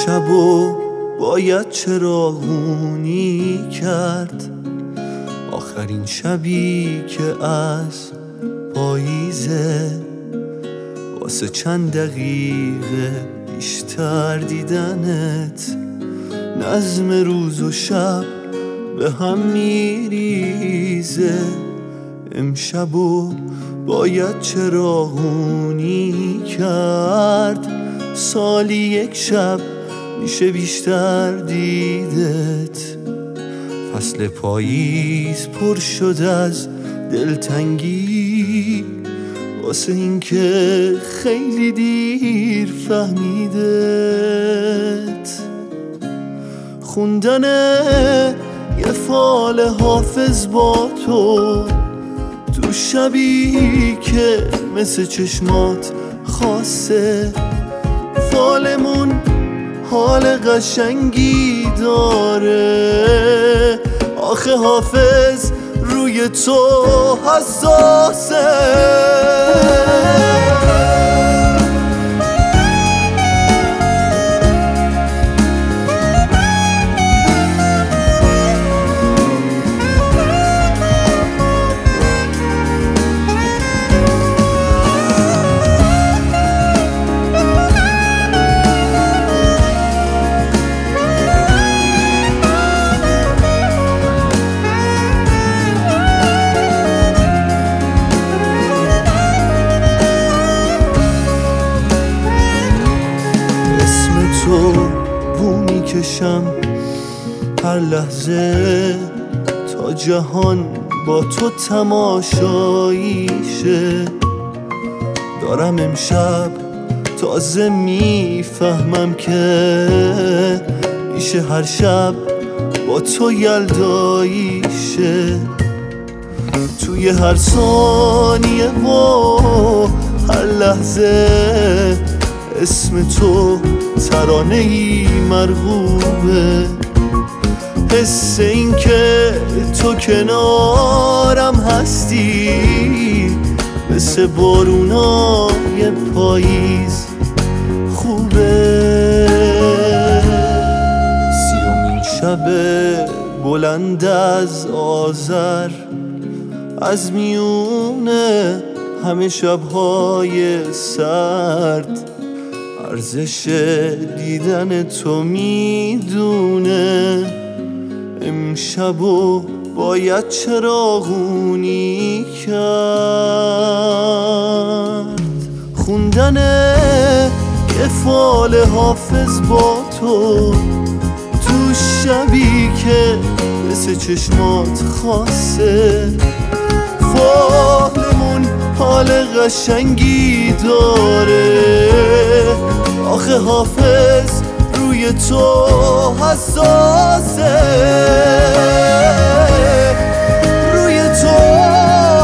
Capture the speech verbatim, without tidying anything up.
امشبو باید چراغونی کرد، آخرین شبی که از پاییزه، واسه چند دقیقه بیشتر دیدنت. نظم روز و شب به هم میریزه، امشبو باید چراغونی کرد، سالی یک شب میشه بیشتر دیدت. فصل پاییز پر شد از دلتنگی، واسه این که خیلی دیر فهمیدت. خوندن یه فال حافظ با تو تو شبی که مثل چشمات خاصه، فالمون حال قشنگی داره، آخه حافظ روی تو حساسه. تو بو میکشم هر لحظه، تا جهان با تو تماشاییشه. دارم امشب تازه میفهمم که میشه هر شب با تو یلداییشه. توی هر ثانیه و هر لحظه اسم تو ترانه‌ای مرغوبه، حس این که تو کنارم هستی مثل بارونای پاییز خوبه. سیومین شب بلند از آذر، از میونه همه شبهای سرد، ارزش دیدن تو میدونه. امشبو باید چراغونی کرد، خوندن یه فال حافظ با تو تو شبی که مثل چشمات خاصه، فالمون حال قشنگی داره، آخه حافظ روی تو حساسه، روی تو